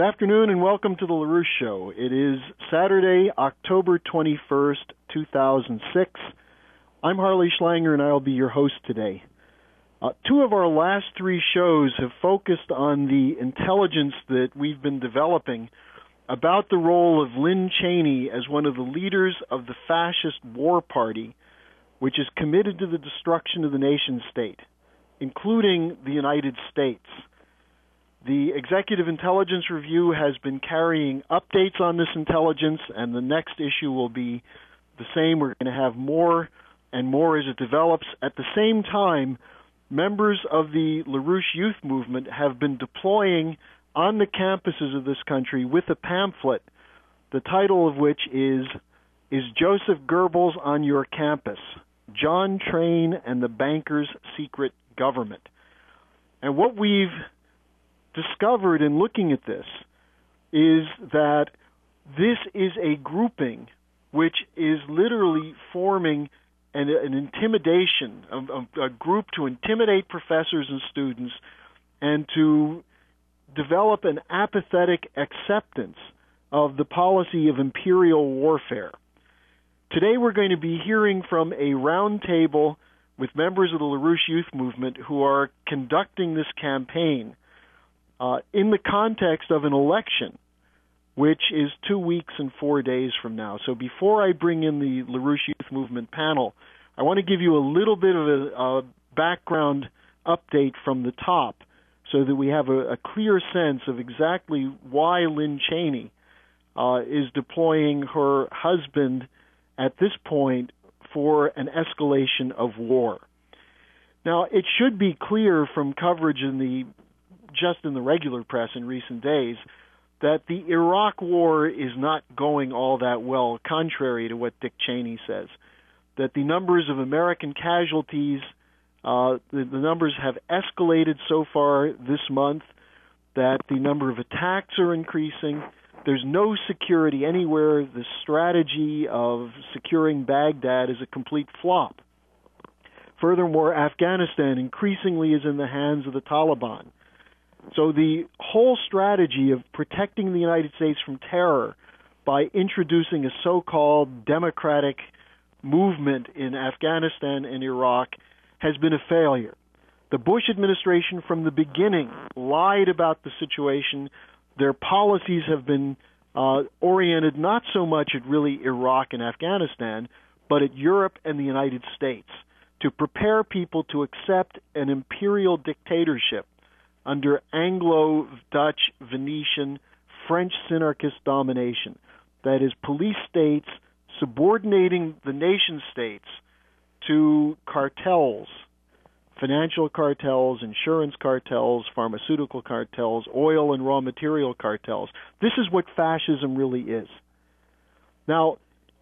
afternoon and welcome to the LaRouche Show. It is Saturday, October 21st, 2006. I'm Harley Schlanger and I'll be your host today. Two of our last three shows have focused on the intelligence that we've been developing about the role of Lynn Cheney as one of the leaders of the fascist war party, which is committed to the destruction of the nation state, including the United States. The Executive Intelligence Review has been carrying updates on this intelligence, and the next issue will be the same. We're going to have more and more as it develops. At the same time, members of the LaRouche Youth Movement have been deploying on the campuses of this country with a pamphlet, the title of which is Joseph Goebbels on Your Campus? John Train and the Banker's Secret Government. And what we've discovered in looking at this is that this is a grouping which is literally forming an intimidation, a group to intimidate professors and students and to develop an apathetic acceptance of the policy of imperial warfare. Today we're going to be hearing from a roundtable with members of the LaRouche Youth Movement who are conducting this campaign in the context of an election, which is 2 weeks and 4 days from now. So before I bring in the LaRouche Youth Movement panel, I want to give you a little bit of a background update from the top so that we have a clear sense of exactly why Lynn Cheney is deploying her husband at this point for an escalation of war. Now, it should be clear from coverage just in the regular press in recent days that the Iraq war is not going all that well, contrary to what Dick Cheney says, that the numbers of American casualties, the numbers have escalated so far this month, that the number of attacks are increasing. There's no security anywhere. The strategy of securing Baghdad is a complete flop. Furthermore, Afghanistan increasingly is in the hands of the Taliban. So the whole strategy of protecting the United States from terror by introducing a so-called democratic movement in Afghanistan and Iraq has been a failure. The Bush administration from the beginning lied about the situation. Their policies have been oriented not so much at really Iraq and Afghanistan, but at Europe and the United States to prepare people to accept an imperial dictatorship under Anglo, Dutch, Venetian, French synarchist domination. That is, police states subordinating the nation states to cartels, financial cartels, insurance cartels, pharmaceutical cartels, oil and raw material cartels. This is what fascism really is. Now,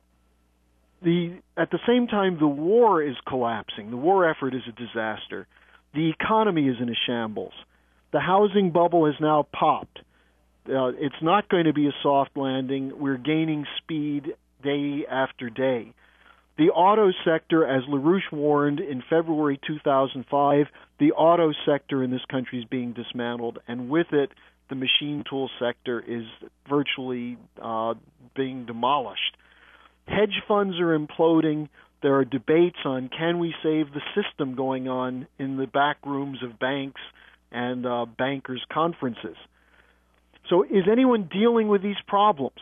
at the same time, the war is collapsing. The war effort is a disaster. The economy is in a shambles. The housing bubble has now popped. It's not going to be a soft landing. We're gaining speed day after day. The auto sector, as LaRouche warned in February 2005, the auto sector in this country is being dismantled, and with it, the machine tool sector is virtually being demolished. Hedge funds are imploding. There are debates on can we save the system going on in the back rooms of banks and bankers' conferences. So is anyone dealing with these problems?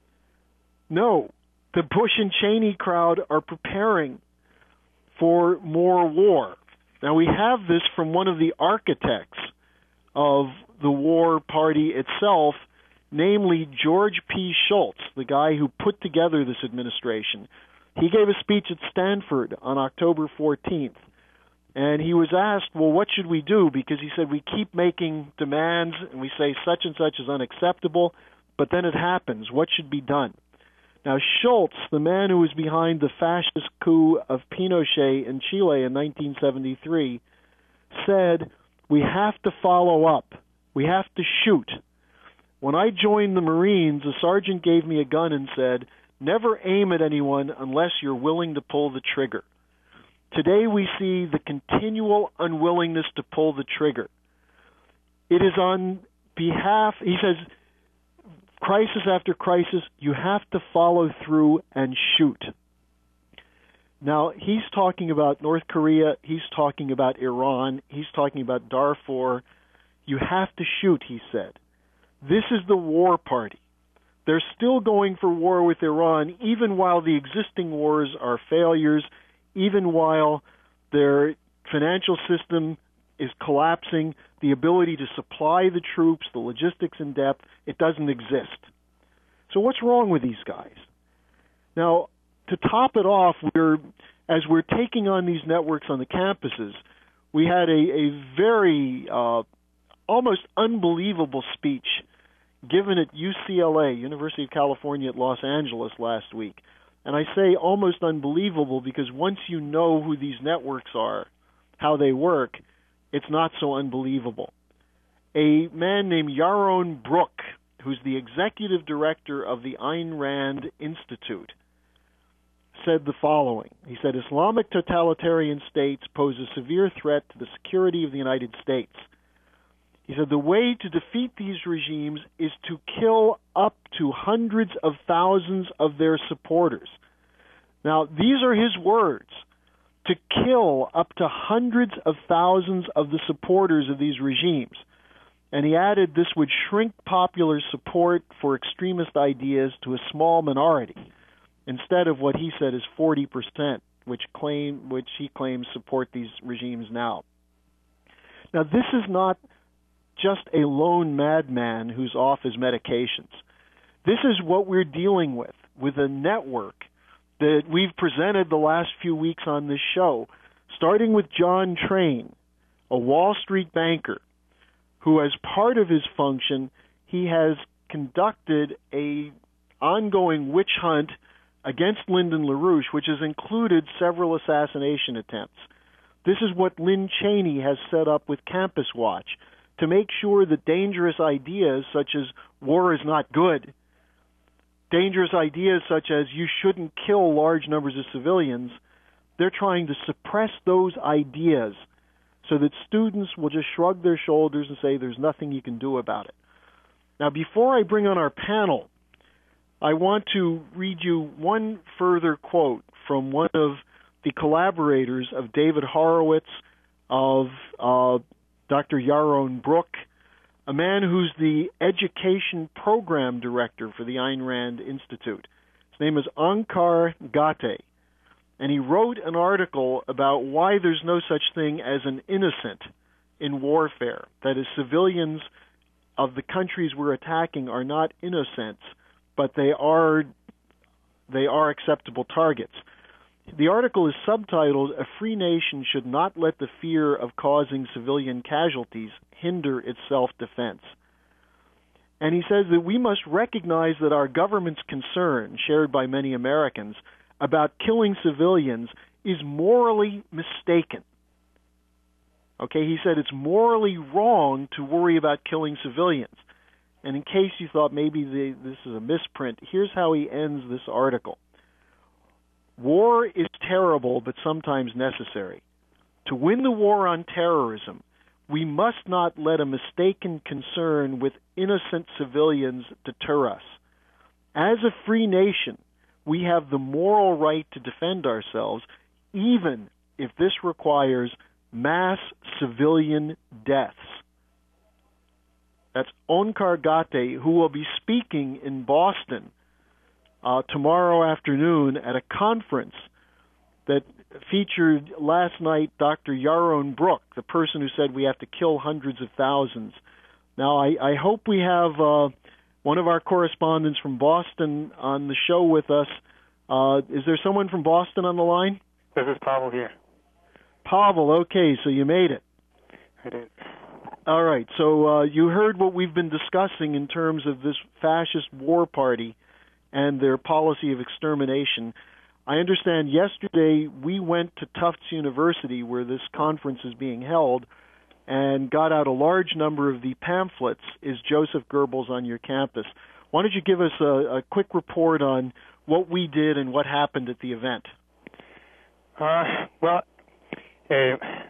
No. The Bush and Cheney crowd are preparing for more war. Now, we have this from one of the architects of the war party itself, namely George P. Shultz, the guy who put together this administration. He gave a speech at Stanford on October 14th. And he was asked, well, what should we do? Because he said, we keep making demands and we say such and such is unacceptable, but then it happens. What should be done? Now, Shultz, the man who was behind the fascist coup of Pinochet in Chile in 1973, said, we have to follow up. We have to shoot. When I joined the Marines, a sergeant gave me a gun and said, never aim at anyone unless you're willing to pull the trigger. Today we see the continual unwillingness to pull the trigger. It is on behalf, he says, crisis after crisis, you have to follow through and shoot. Now, he's talking about North Korea, he's talking about Iran, he's talking about Darfur. You have to shoot, he said. This is the war party. They're still going for war with Iran, even while the existing wars are failures, even while their financial system is collapsing, the ability to supply the troops, the logistics in depth, it doesn't exist. So what's wrong with these guys? Now, to top it off, as we're taking on these networks on the campuses, we had a very almost unbelievable speech given at UCLA, University of California at Los Angeles last week. And I say almost unbelievable because once you know who these networks are, how they work, it's not so unbelievable. A man named Yaron Brook, who's the executive director of the Ayn Rand Institute, said the following. He said, Islamic totalitarian states pose a severe threat to the security of the United States. He said, the way to defeat these regimes is to kill up to hundreds of thousands of their supporters. Now, these are his words. To kill up to hundreds of thousands of the supporters of these regimes. And he added this would shrink popular support for extremist ideas to a small minority, instead of what he said is 40%, which he claims support these regimes now. Now, this is not just a lone madman who's off his medications. This is what we're dealing with a network that we've presented the last few weeks on this show, starting with John Train, a Wall Street banker, who as part of his function, he has conducted a ongoing witch hunt against Lyndon LaRouche, which has included several assassination attempts. This is what Lynn Cheney has set up with Campus Watch, to make sure that dangerous ideas such as war is not good, dangerous ideas such as you shouldn't kill large numbers of civilians, they're trying to suppress those ideas so that students will just shrug their shoulders and say there's nothing you can do about it. Now, before I bring on our panel, I want to read you one further quote from one of the collaborators of David Horowitz, of Dr. Yaron Brook, a man who's the education program director for the Ayn Rand Institute. His name is Onkar Ghate, and he wrote an article about why there's no such thing as an innocent in warfare. That is, civilians of the countries we're attacking are not innocents, but they are acceptable targets. The article is subtitled, A Free Nation Should Not Let the Fear of Causing Civilian Casualties Hinder Its Self-Defense. And he says that we must recognize that our government's concern, shared by many Americans, about killing civilians is morally mistaken. Okay, he said it's morally wrong to worry about killing civilians. And in case you thought maybe this is a misprint, here's how he ends this article. War is terrible, but sometimes necessary. To win the war on terrorism, we must not let a mistaken concern with innocent civilians deter us. As a free nation, we have the moral right to defend ourselves, even if this requires mass civilian deaths. That's Onkar Ghate, who will be speaking in Boston tomorrow afternoon at a conference that featured last night Dr. Yaron Brook, the person who said we have to kill hundreds of thousands. Now, I hope we have one of our correspondents from Boston on the show with us. Is there someone from Boston on the line? This is Pavel here. Pavel, okay, so you made it. I did. All right, so you heard what we've been discussing in terms of this fascist war party and their policy of extermination. I understand yesterday we went to Tufts University, where this conference is being held, and got out a large number of the pamphlets. Is Joseph Goebbels on your campus? Why don't you give us a quick report on what we did and what happened at the event?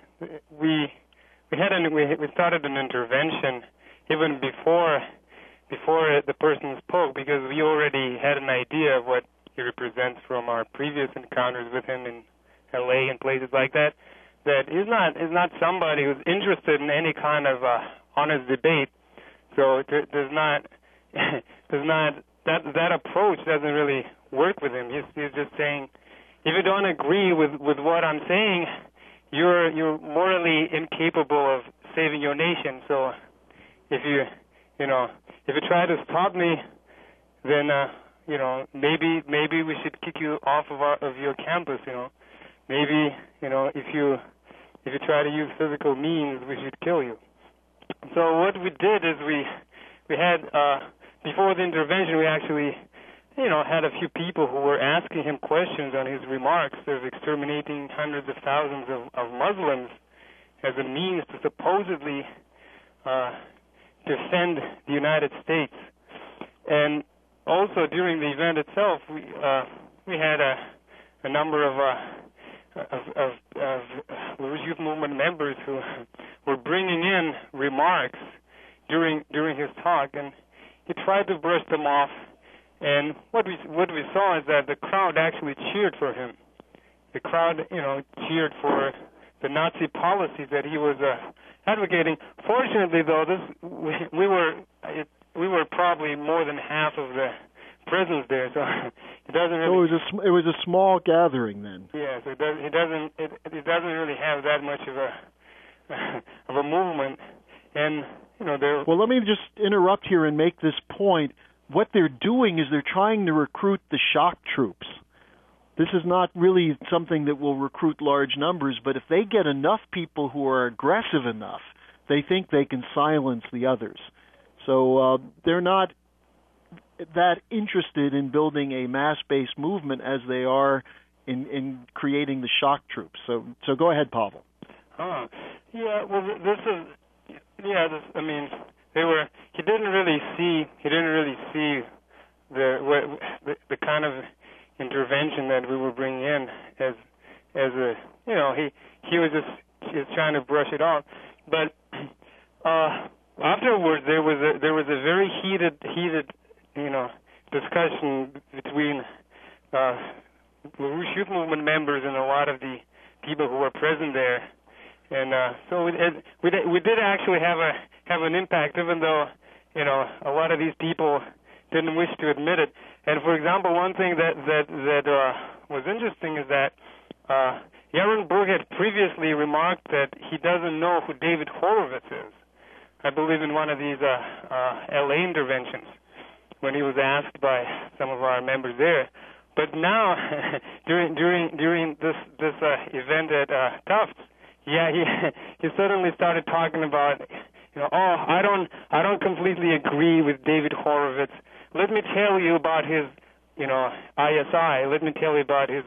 We started an intervention even before before the person spoke, because we already had an idea of what he represents from our previous encounters with him in L.A. and places like that. That he's not somebody who's interested in any kind of honest debate. So there's not that approach doesn't really work with him. He's just saying, if you don't agree with what I'm saying, you're morally incapable of saving your nation. So if you try to stop me, then maybe we should kick you off of your campus. Maybe if you try to use physical means, we should kill you. So what we did is we had before the intervention, we actually had a few people who were asking him questions on his remarks of exterminating hundreds of thousands of Muslims as a means to supposedly defend the United States. And also during the event itself, we had a number of LaRouche Youth Movement members who were bringing in remarks during his talk, and he tried to brush them off. And what we saw is that the crowd actually cheered for him. The crowd, cheered for the Nazi policies that he was advocating. Fortunately, though, we were probably more than half of the presence there, so it doesn't really. So it was a small gathering then. Yeah, so it doesn't really have that much of a movement, and there. Well, let me just interrupt here and make this point. What they're doing is they're trying to recruit the shock troops. This is not really something that will recruit large numbers, but if they get enough people who are aggressive enough, they think they can silence the others. So they're not that interested in building a mass-based movement as they are in creating the shock troops. So go ahead, Pavel. Yeah. Well, He didn't really see the kind of intervention that we were bringing in as a he was just trying to brush it off. But afterwards there was a very heated discussion between LaRouche Youth Movement members and a lot of the people who were present there. And so we did actually have an impact, even though a lot of these people didn't wish to admit it. And for example, one thing that was interesting is that Yaron Berg had previously remarked that he doesn't know who David Horowitz is. I believe in one of these LA interventions when he was asked by some of our members there. But now during this event at Tufts. Yeah, he suddenly started talking about, I don't completely agree with David Horowitz. Let me tell you about his, ISI. Let me tell you about his,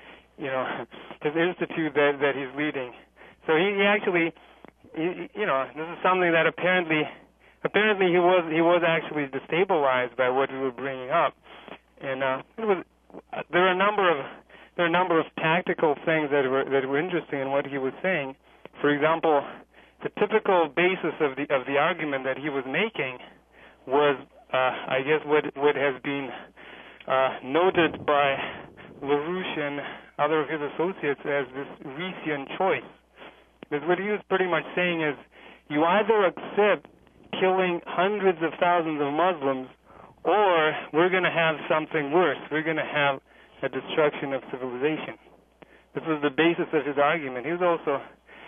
his institute that he's leading. So he actually, this is something that apparently he was actually destabilized by what we were bringing up, and there are a number of tactical things that were interesting in what he was saying. For example, the typical basis of the argument that he was making was, I guess, what has been noted by LaRouche and other of his associates as this Reesian choice. Because what he was pretty much saying is, you either accept killing hundreds of thousands of Muslims, or we're going to have something worse. We're going to have a destruction of civilization. This was the basis of his argument. He was also,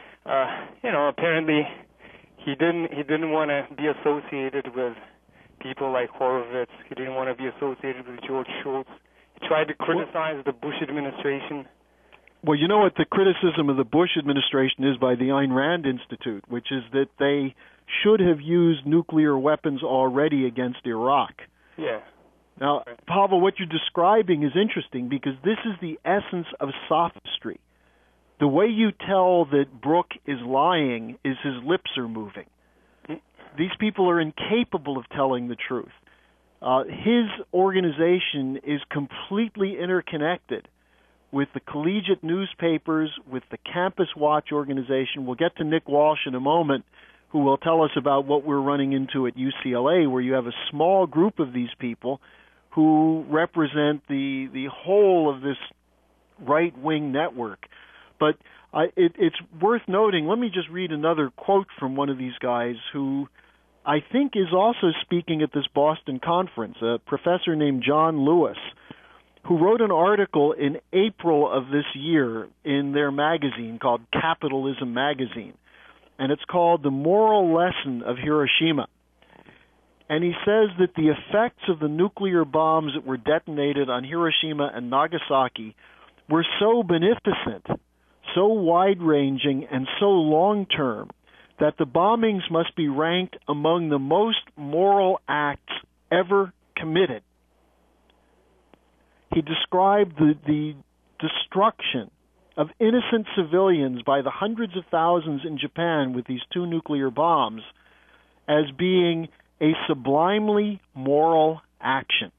apparently he didn't want to be associated with people like Horowitz. He didn't want to be associated with George Shultz. He tried to criticize the Bush administration. Well, you know what the criticism of the Bush administration is by the Ayn Rand Institute, which is that they should have used nuclear weapons already against Iraq. Yeah. Now, Pavel, what you're describing is interesting because this is the essence of sophistry. The way you tell that Brooke is lying is his lips are moving. These people are incapable of telling the truth. His organization is completely interconnected with the collegiate newspapers, with the Campus Watch organization. We'll get to Nick Walsh in a moment. who will tell us about what we're running into at UCLA, where you have a small group of these people who represent the whole of this right-wing network. But it's worth noting, let me just read another quote from one of these guys who I think is also speaking at this Boston conference, a professor named John Lewis, who wrote an article in April of this year in their magazine called Capitalism Magazine, and it's called The Moral Lesson of Hiroshima. And he says that the effects of the nuclear bombs that were detonated on Hiroshima and Nagasaki were so beneficent, so wide-ranging, and so long-term that the bombings must be ranked among the most moral acts ever committed. He described the destruction of innocent civilians by the hundreds of thousands in Japan with these two nuclear bombs as being a sublimely moral action.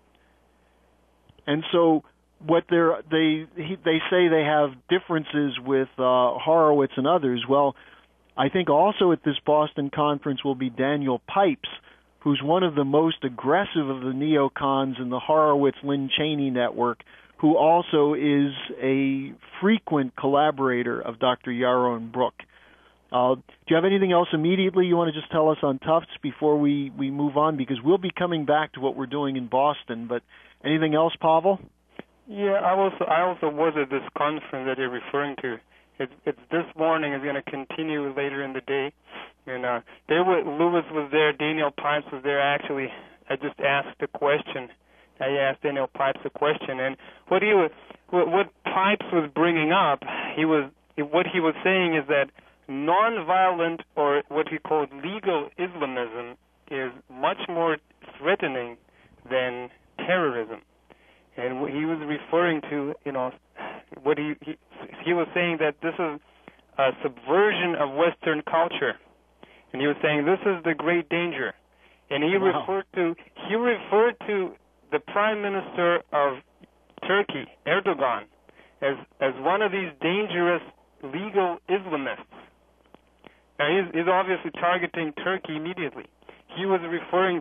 And so what they say they have differences with Horowitz and others. Well, I think also at this Boston conference will be Daniel Pipes, who's one of the most aggressive of the neocons in the Horowitz-Lynn Cheney network, who also is a frequent collaborator of Dr. Yaron Brook. Do you have anything else immediately you want to just tell us on Tufts before we move on? Because we'll be coming back to what we're doing in Boston. But anything else, Pavel? Yeah, I also was at this conference that you're referring to. It's this morning. It's going to continue later in the day. And Lewis was there. Daniel Pipes was there. Actually, I just asked a question. I asked Daniel Pipes a question, and what Pipes was bringing up, what he was saying is that nonviolent, or what he called legal Islamism, is much more threatening than terrorism. And what he was referring to, what he was saying that this is a subversion of Western culture, and he was saying this is the great danger. And he referred to the Prime Minister of Turkey, Erdogan, as one of these dangerous legal Islamists. Now he's obviously targeting Turkey immediately. He was referring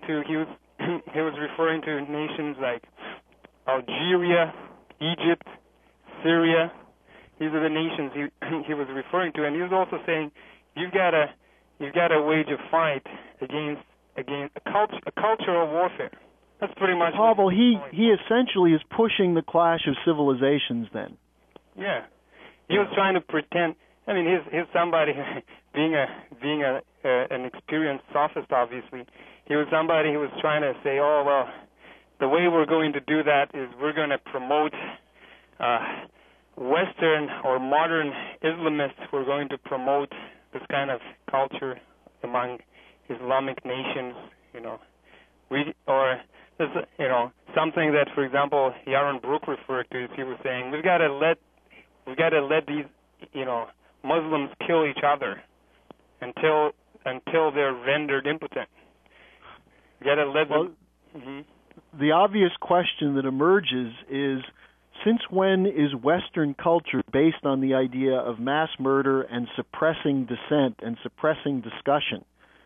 to nations like Algeria, Egypt, Syria. These are the nations he was referring to, and he was also saying you've got to wage a fight against a cultural warfare. That's pretty much. Pavel, he essentially is pushing the clash of civilizations. Then. Yeah, he was trying to pretend. I mean, he's somebody being an experienced sophist. Obviously, he was somebody who was trying to say, "Oh well, the way we're going to do that is we're going to promote Western or modern Islamists. We're going to promote this kind of culture among Islamic nations, something that, for example, Yaron Brook referred to. He was saying we've got to let these, Muslims kill each other until they're rendered impotent. We got to let them. Mm-hmm. The obvious question that emerges is, since when is Western culture based on the idea of mass murder and suppressing dissent and suppressing discussion?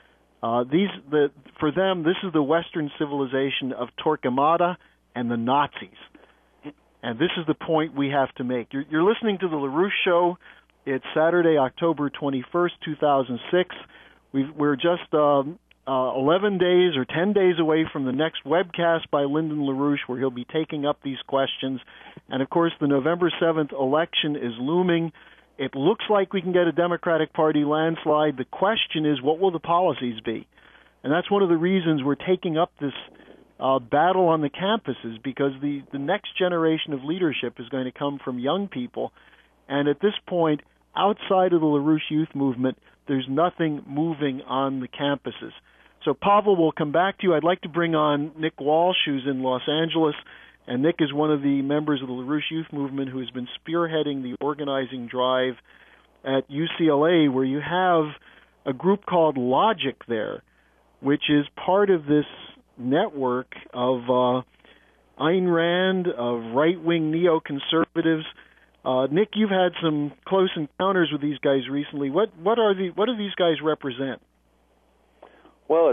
For them, this is the Western civilization of Torquemada and the Nazis. And this is the point we have to make. You're listening to The LaRouche Show. It's Saturday, October 21st, 2006. We're just 11 days or 10 days away from the next webcast by Lyndon LaRouche, where he'll be taking up these questions. And, of course, the November 7th election is looming. It looks like we can get a Democratic Party landslide. The question is, what will the policies be? And that's one of the reasons we're taking up this battle on the campuses, because the next generation of leadership is going to come from young people. And at this point, outside of the LaRouche Youth Movement, there's nothing moving on the campuses. So, Pavel, we'll come back to you. I'd like to bring on Nick Walsh, who's in Los Angeles. And Nick is one of the members of the LaRouche Youth Movement who has been spearheading the organizing drive at UCLA, where you have a group called Logic there, which is part of this network of Ayn Rand, of right-wing neoconservatives. Nick, you've had some close encounters with these guys recently. What do these guys represent? Well,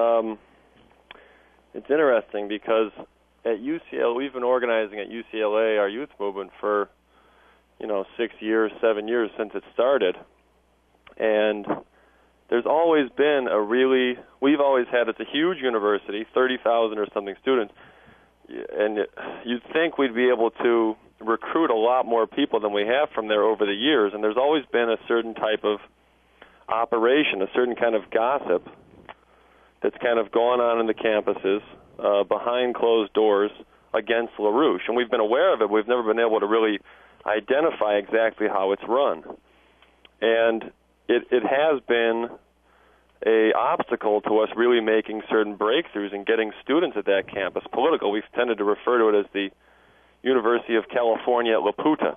it's interesting because at UCLA, we've been organizing at UCLA our youth movement for 6 years, 7 years since it started, and there's always been we've always had, it's a huge university, 30,000 or something students, and you'd think we'd be able to recruit a lot more people than we have from there over the years, and there's always been a certain type of operation, a certain kind of gossip that's kind of gone on in the campuses behind closed doors against LaRouche, and we've been aware of it. We've never been able to really identify exactly how it's run, and it has been a obstacle to us really making certain breakthroughs and getting students at that campus political. We've tended to refer to it as the University of California at Laputa,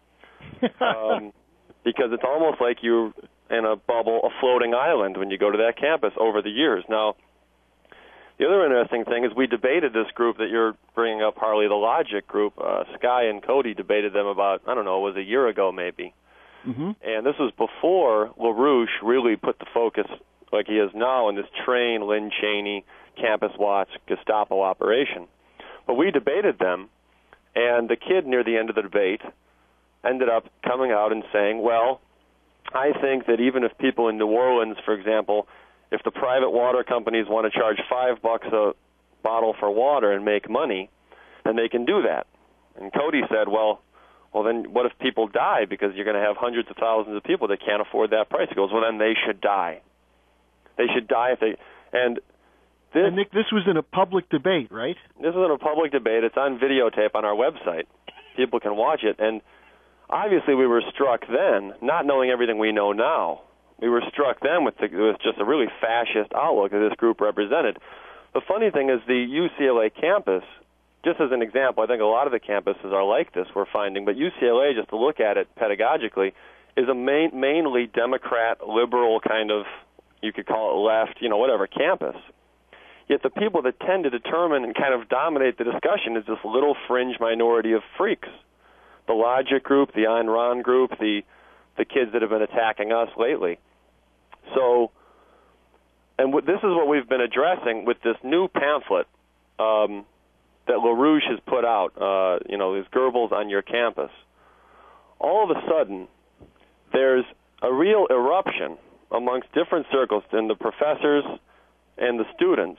because it's almost like you're in a bubble, a floating island when you go to that campus over the years. Now, the other interesting thing is we debated this group that you're bringing up, Harley, the Logic group. Sky and Cody debated them about, I don't know, it was a year ago maybe. Mm-hmm. And this was before LaRouche really put the focus, like he is now, in this train, Lynn Cheney, Campus Watch, Gestapo operation. But we debated them, and the kid near the end of the debate ended up coming out and saying, well, I think that even if people in New Orleans, for example, if the private water companies want to charge $5 a bottle for water and make money, then they can do that. And Cody said, well, then what if people die? Because you're going to have hundreds of thousands of people that can't afford that price. He goes, well, then they should die. They should die if they... And Nick, this was in a public debate, right? This is in a public debate. It's on videotape on our website. People can watch it. And obviously we were struck then, not knowing everything we know now. We were struck then with just a really fascist outlook that this group represented. The funny thing is the UCLA campus, just as an example, I think a lot of the campuses are like this, we're finding, but UCLA, just to look at it pedagogically, is a mainly Democrat, liberal kind of, you could call it left, whatever, campus. Yet the people that tend to determine and kind of dominate the discussion is this little fringe minority of freaks. The Logic group, the Ayn Rand group, the kids that have been attacking us lately. So, and this is what we've been addressing with this new pamphlet that LaRouche has put out, these Goebbels on your campus. All of a sudden, there's a real eruption amongst different circles in the professors and the students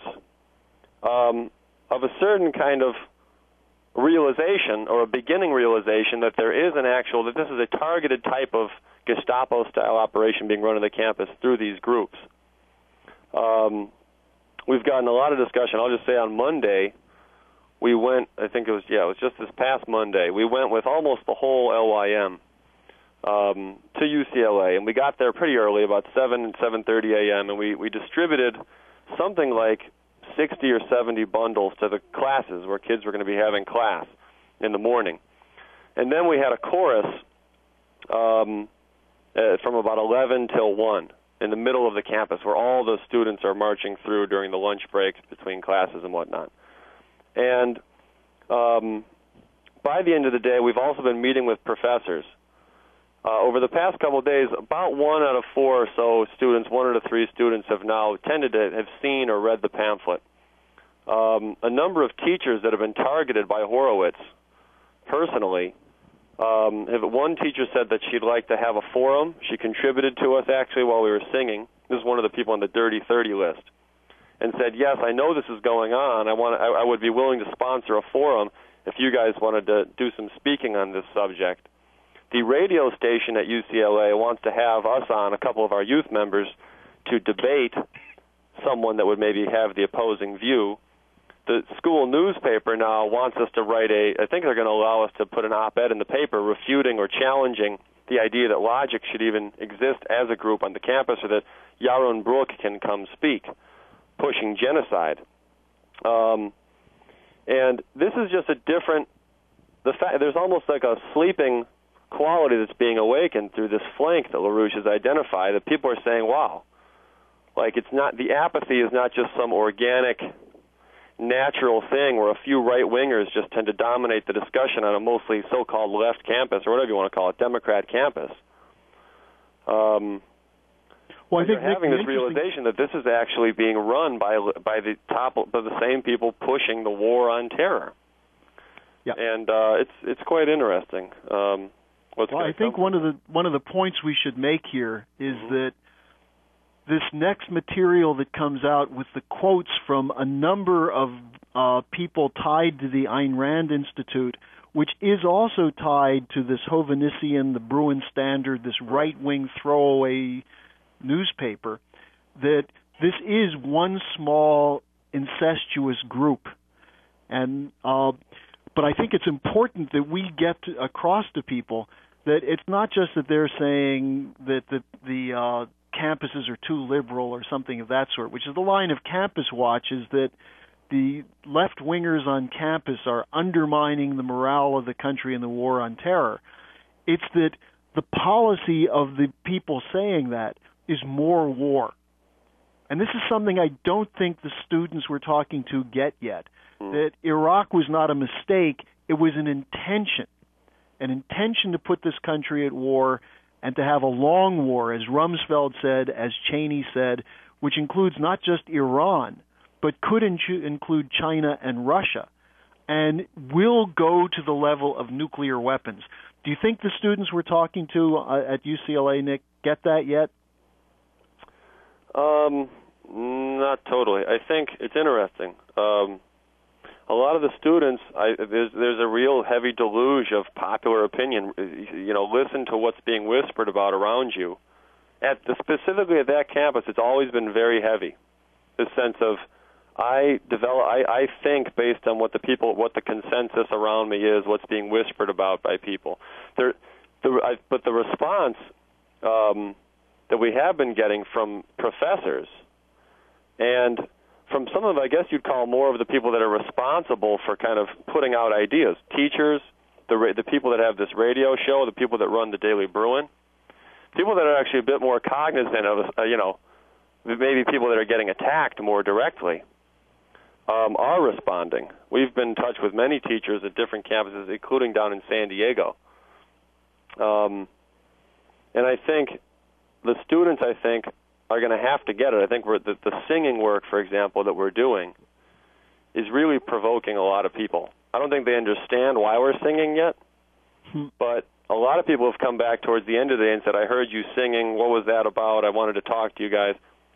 of a certain kind of realization, or a beginning realization, that there is that this is a targeted type of Gestapo-style operation being run on the campus through these groups. We've gotten a lot of discussion. I'll just say on Monday, we went, I think it was just this past Monday, we went with almost the whole LYM to UCLA, and we got there pretty early, about 7:30 a.m., and we distributed something like 60 or 70 bundles to the classes where kids were going to be having class in the morning. And then we had a chorus from about 11 till 1 in the middle of the campus where all the students are marching through during the lunch breaks between classes and whatnot. And by the end of the day, we've also been meeting with professors. Over the past couple of days, about 1 out of 4 or so students, 1 out of 3 students have now tended to have seen or read the pamphlet. A number of teachers that have been targeted by Horowitz personally. One teacher said that she'd like to have a forum. She contributed to us actually while we were singing. This is one of the people on the Dirty 30 list. And said, yes, I know this is going on. I would be willing to sponsor a forum if you guys wanted to do some speaking on this subject. The radio station at UCLA wants to have us on, a couple of our youth members, to debate someone that would maybe have the opposing view. The school newspaper now wants us to write I think they're going to allow us to put an op-ed in the paper refuting or challenging the idea that Logic should even exist as a group on the campus, or that Yaron Brook can come speak, pushing genocide. And this is just a different, there's almost like a sleeping quality that's being awakened through this flank that LaRouche has identified, that people are saying, wow, like it's not, the apathy is not just some organic, natural thing where a few right-wingers just tend to dominate the discussion on a mostly so-called left campus, or whatever you want to call it, Democrat campus. Well, I think you're having this realization that this is actually being run by the same people pushing the war on terror. Yeah. And it's quite interesting. I think one of the points we should make here is that this next material that comes out with the quotes from a number of people tied to the Ayn Rand Institute, which is also tied to this Hovhannissian, the Bruin Standard, this right-wing throwaway newspaper, that this is one small incestuous group. And but I think it's important that we get across to people that it's not just that they're saying that the campuses are too liberal or something of that sort, which is the line of Campus Watch, is that the left-wingers on campus are undermining the morale of the country in the war on terror. It's that the policy of the people saying that is more war. And this is something I don't think the students we're talking to get yet, that Iraq was not a mistake, it was an intention to put this country at war and to have a long war, as Rumsfeld said, as Cheney said, which includes not just Iran, but could include China and Russia, and will go to the level of nuclear weapons. Do you think the students we're talking to at UCLA, Nick, get that yet? Not totally. I think it's interesting. A lot of the students, there's a real heavy deluge of popular opinion. Listen to what's being whispered about around you. Specifically at that campus, it's always been very heavy. This sense of I think based on what the consensus around me is, what's being whispered about by people. But the response that we have been getting from professors and from some of, I guess you'd call more of the people that are responsible for kind of putting out ideas, teachers, the people that have this radio show, the people that run the Daily Bruin, people that are actually a bit more cognizant of, maybe people that are getting attacked more directly, are responding. We've been in touch with many teachers at different campuses, including down in San Diego. And I think the students, are going to have to get it. I think the singing work, for example, that we're doing is really provoking a lot of people. I don't think they understand why we're singing yet, but a lot of people have come back towards the end of the day and said, I heard you singing. What was that about? I wanted to talk to you guys.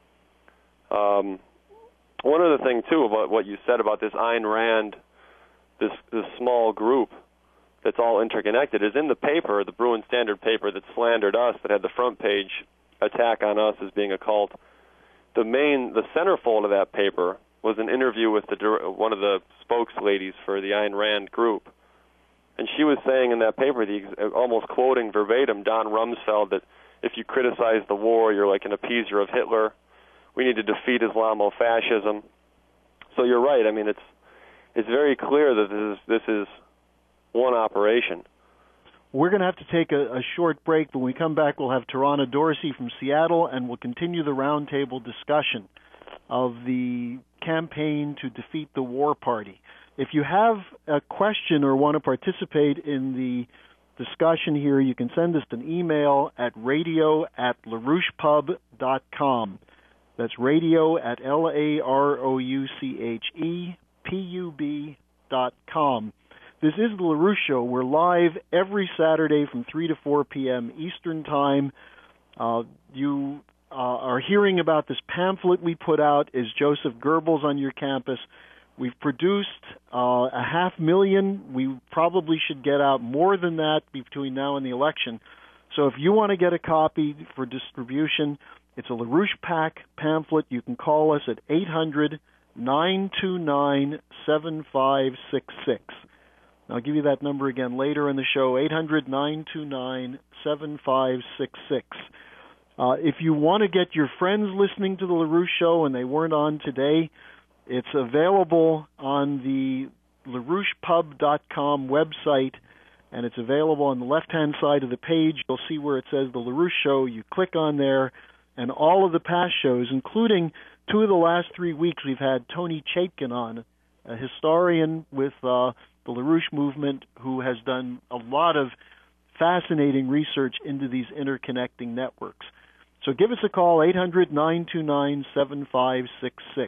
One other thing, too, about what you said about this Ayn Rand, this small group that's all interconnected, is in the paper, the Bruin Standard paper that slandered us, that had the front page attack on us as being a cult. The centerfold of that paper was an interview with one of the spokesladies for the Ayn Rand group. And she was saying in that paper, almost quoting verbatim Don Rumsfeld, that if you criticize the war, you're like an appeaser of Hitler. We need to defeat Islamofascism. So you're right. I mean, it's very clear that this is one operation. We're going to have to take a short break, but when we come back, we'll have Tarana Dorsey from Seattle, and we'll continue the roundtable discussion of the campaign to defeat the war party. If you have a question or want to participate in the discussion here, you can send us an email at radio@larouchepub.com. That's radio@LAROUCHEPUB.com. This is the LaRouche Show. We're live every Saturday from 3 to 4 p.m. Eastern Time. You are hearing about this pamphlet we put out, Is Joseph Goebbels on Your Campus? We've produced 500,000. We probably should get out more than that between now and the election. So if you want to get a copy for distribution, it's a LaRouche PAC pamphlet. You can call us at 800-929-7566. I'll give you that number again later in the show, 800-929-7566. If you want to get your friends listening to the LaRouche Show and they weren't on today, it's available on the LaRouchePub.com website, and it's available on the left-hand side of the page. You'll see where it says the LaRouche Show. You click on there, and all of the past shows, including 2 of the last 3 weeks, we've had Tony Chaikin on, a historian with the LaRouche movement, who has done a lot of fascinating research into these interconnecting networks. So give us a call, 800-929-7566.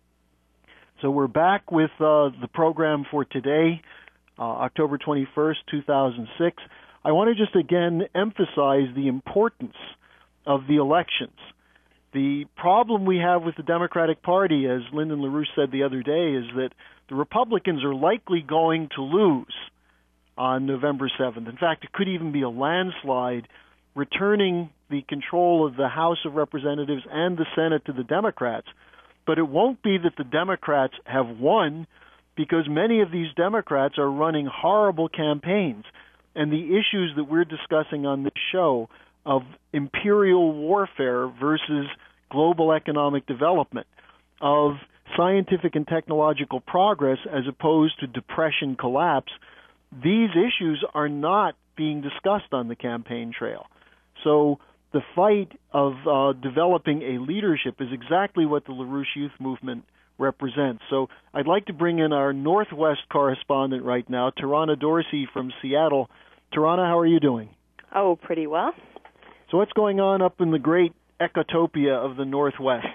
So we're back with the program for today, October 21st, 2006. I want to just again emphasize the importance of the elections. The problem we have with the Democratic Party, as Lyndon LaRouche said the other day, is that the Republicans are likely going to lose on November 7th. In fact, it could even be a landslide, returning the control of the House of Representatives and the Senate to the Democrats. But it won't be that the Democrats have won, because many of these Democrats are running horrible campaigns. And the issues that we're discussing on this show of imperial warfare versus global economic development, of scientific and technological progress as opposed to depression collapse, these issues are not being discussed on the campaign trail. So the fight of developing a leadership is exactly what the LaRouche Youth Movement represents. So I'd like to bring in our Northwest correspondent right now, Tarana Dorsey from Seattle. Tarana, how are you doing? Oh, pretty well. So what's going on up in the great ecotopia of the Northwest?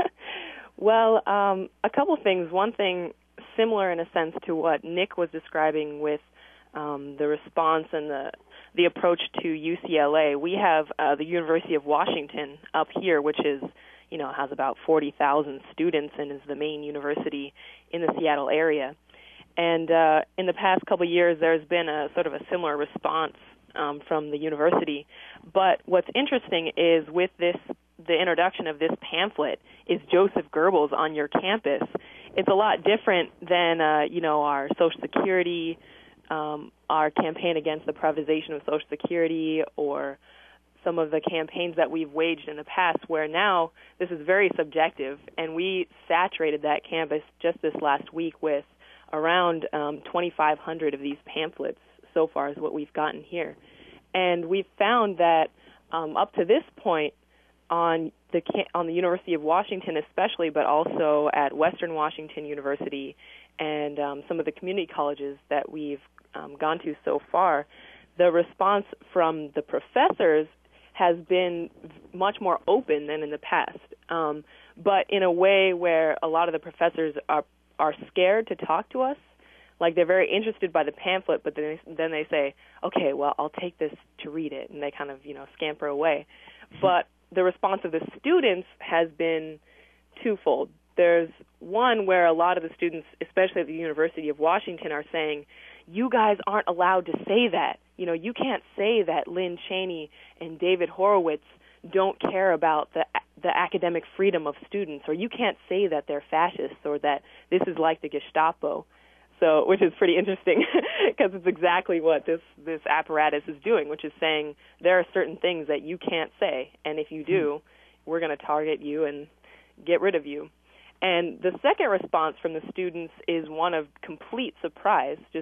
Well, a couple things. One thing similar in a sense to what Nick was describing with the response and the approach to UCLA. We have the University of Washington up here, which is, has about 40,000 students and is the main university in the Seattle area. And in the past couple of years, there's been a sort of a similar response from the university. But what's interesting is with the introduction of this pamphlet, is Joseph Goebbels on your campus. It's a lot different than, our Social Security, our campaign against the privatization of Social Security, or some of the campaigns that we've waged in the past, where now this is very subjective. And we saturated that campus just this last week with around 2,500 of these pamphlets so far is what we've gotten here. And we've found that up to this point on the University of Washington especially, but also at Western Washington University and some of the community colleges that we've gone to so far, the response from the professors has been much more open than in the past, but in a way where a lot of the professors are scared to talk to us. Like, they're very interested by the pamphlet, but then they say, okay, well, I'll take this to read it, and they kind of, scamper away. But the response of the students has been twofold. There's one where a lot of the students, especially at the University of Washington, are saying, you guys aren't allowed to say that. You can't say that Lynn Cheney and David Horowitz don't care about the academic freedom of students, or you can't say that they're fascists or that this is like the Gestapo. So, which is pretty interesting because it's exactly what this apparatus is doing, which is saying there are certain things that you can't say, and if you do, we're going to target you and get rid of you. And the second response from the students is one of complete surprise. Just,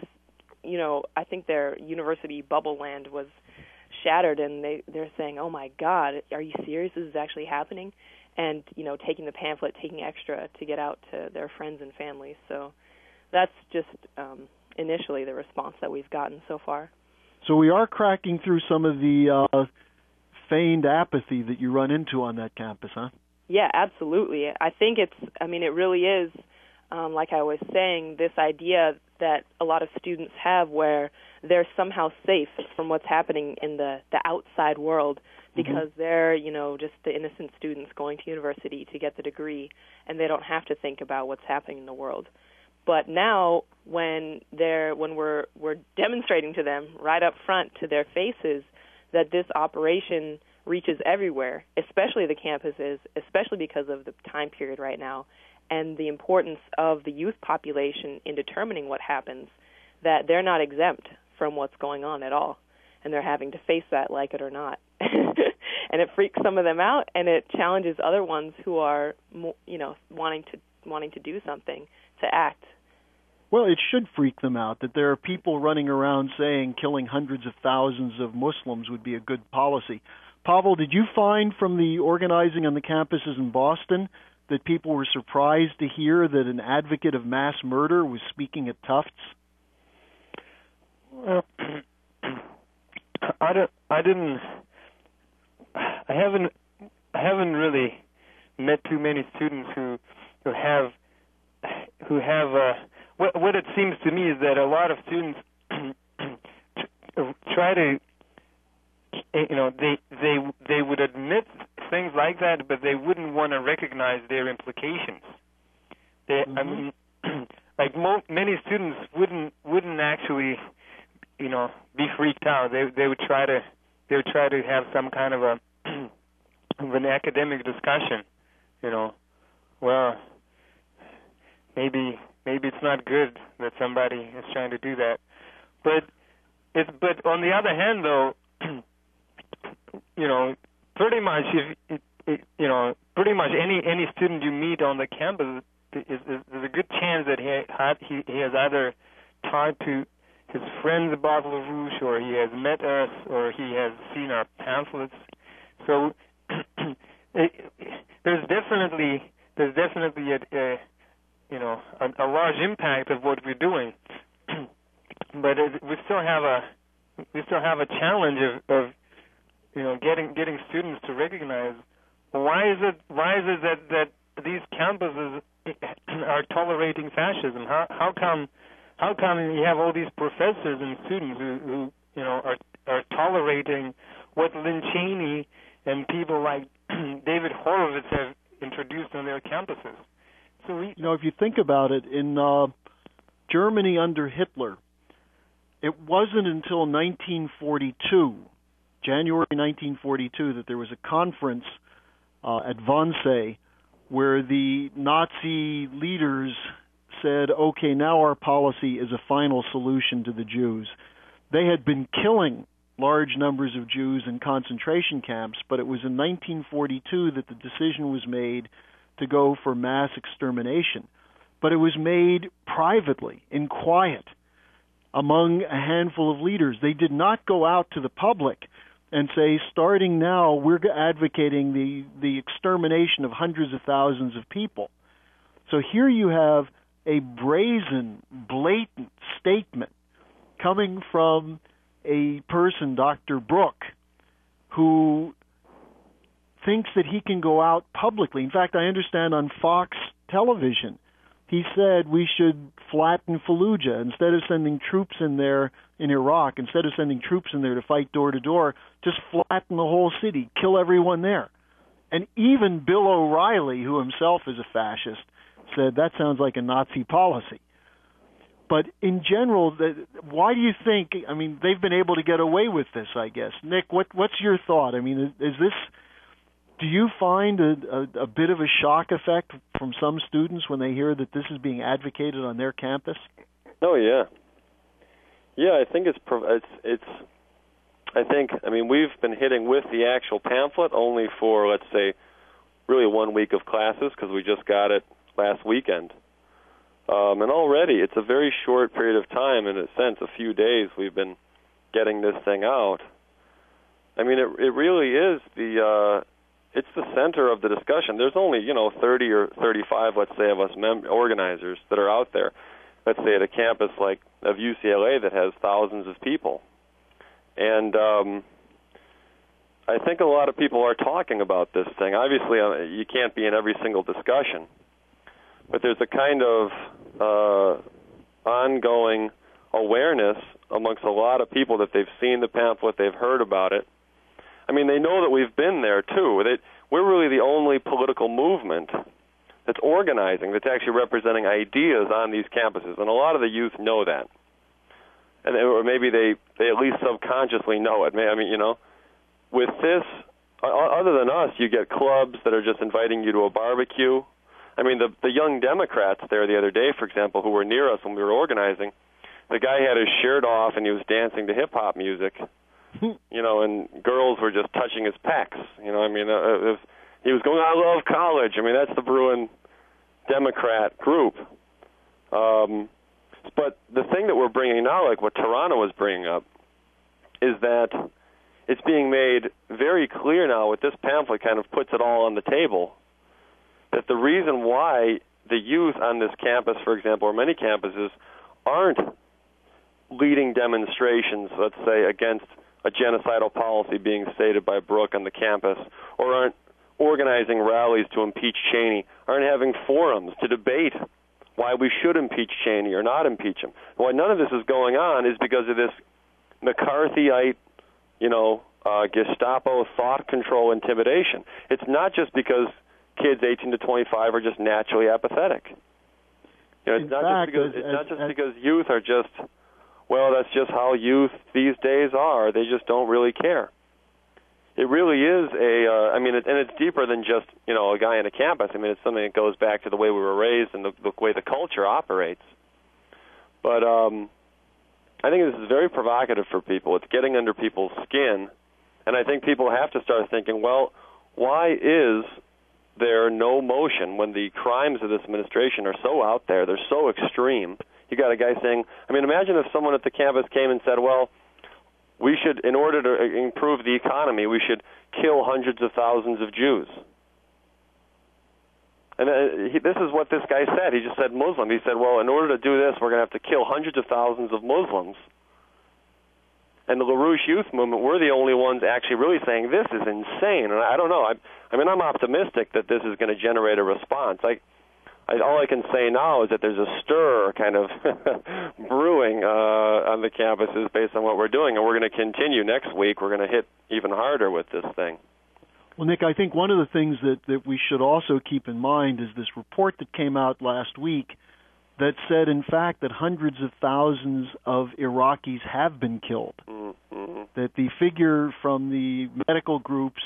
I think their university bubble land was shattered, and they're saying, oh, my God, are you serious? This is actually happening? And, taking the pamphlet, taking extra to get out to their friends and families. So that's just initially the response that we've gotten so far. So we are cracking through some of the feigned apathy that you run into on that campus, huh? Yeah, absolutely. I think it really is, like I was saying, this idea that a lot of students have where they're somehow safe from what's happening in the outside world because they're, just the innocent students going to university to get the degree, and they don't have to think about what's happening in the world. But now, when we're demonstrating to them right up front to their faces that this operation reaches everywhere, especially the campuses, especially because of the time period right now, and the importance of the youth population in determining what happens, that they're not exempt from what's going on at all, and they're having to face that, like it or not. And it freaks some of them out, and it challenges other ones who are, wanting to do something, to act. Well, it should freak them out that there are people running around saying killing hundreds of thousands of Muslims would be a good policy. Pavel, did you find from the organizing on the campuses in Boston that people were surprised to hear that an advocate of mass murder was speaking at Tufts? I haven't haven't really met too many students who have what it seems to me is that a lot of students try to, they would admit things like that, but they wouldn't want to recognize their implications. I mean, like many students wouldn't actually, be freaked out. They would try to have some kind of an academic discussion. Well, maybe it's not good that somebody is trying to do that, but on the other hand, though, pretty much pretty much any student you meet on the campus, there's a good chance that he has either talked to his friends about LaRouche, or he has met us, or he has seen our pamphlets. So there's definitely a large impact of what we're doing, but we still have a challenge of getting students to recognize why is it that these campuses are tolerating fascism? How come you have all these professors and students who are tolerating what Lynn Cheney and people like David Horowitz have introduced on their campuses? So if you think about it, in Germany under Hitler, it wasn't until 1942, January 1942, that there was a conference at Wannsee where the Nazi leaders said, okay, now our policy is a final solution to the Jews. They had been killing large numbers of Jews in concentration camps, but it was in 1942 that the decision was made to go for mass extermination. But it was made privately, in quiet, among a handful of leaders. They did not go out to the public and say, starting now, we're advocating the extermination of hundreds of thousands of people. So here you have a brazen, blatant statement coming from a person, Dr. Brooke, who thinks that he can go out publicly. In fact, I understand on Fox television, he said we should flatten Fallujah. Instead of sending troops in there in Iraq, instead of sending troops in there to fight door to door, just flatten the whole city, kill everyone there. And even Bill O'Reilly, who himself is a fascist, said that sounds like a Nazi policy. But in general, why do you think, they've been able to get away with this, I guess? Nick, what's your thought? Do you find a bit of a shock effect from some students when they hear that this is being advocated on their campus? Oh, yeah. Yeah, I think we've been hitting with the actual pamphlet only for, let's say, really 1 week of classes, because we just got it last weekend. And already it's a very short period of time, in a sense, a few days we've been getting this thing out. It really is it's the center of the discussion. There's only, 30 or 35, let's say, of us organizers that are out there, let's say at a campus like of UCLA that has thousands of people. And I think a lot of people are talking about this thing. Obviously, you can't be in every single discussion, but there's a kind of ongoing awareness amongst a lot of people that they've seen the pamphlet, they've heard about it. They know that we've been there, too. We're really the only political movement that's organizing, that's actually representing ideas on these campuses, and a lot of the youth know that. Or maybe they at least subconsciously know it. With this, other than us, you get clubs that are just inviting you to a barbecue. The young Democrats there the other day, for example, who were near us when we were organizing, the guy had his shirt off and he was dancing to hip-hop music, and girls were just touching his pecs. He was going, I love college. That's the Bruin Democrat group. But the thing that we're bringing now, like what Toronto was bringing up, is that it's being made very clear now, with this pamphlet kind of puts it all on the table, that the reason why the youth on this campus, for example, or many campuses, aren't leading demonstrations, let's say, against a genocidal policy being stated by Brooke on the campus, or aren't organizing rallies to impeach Cheney, aren't having forums to debate why we should impeach Cheney or not impeach him. Why none of this is going on is because of this McCarthyite, Gestapo thought control intimidation. It's not just because kids 18 to 25 are just naturally apathetic. It's not just because youth are just, well, that's just how youth these days are. They just don't really care. It really is and it's deeper than just, a guy on a campus. I mean, it's something that goes back to the way we were raised and the way the culture operates. But I think this is very provocative for people. It's getting under people's skin. And I think people have to start thinking, well, why is there no motion when the crimes of this administration are so out there, they're so extreme? You got a guy saying, imagine if someone at the campus came and said, well, we should, in order to improve the economy, we should kill hundreds of thousands of Jews. And this is what this guy said. He just said Muslim. He said, well, in order to do this, we're going to have to kill hundreds of thousands of Muslims. And the LaRouche Youth Movement, we're the only ones actually really saying this is insane. And I don't know. I'm optimistic that this is going to generate a response. All I can say now is that there's a stir kind of brewing on the campuses based on what we're doing, and we're going to continue next week. We're going to hit even harder with this thing. Well, Nick, I think one of the things that we should also keep in mind is this report that came out last week that said, in fact, that hundreds of thousands of Iraqis have been killed. Mm-hmm. That the figure from the medical groups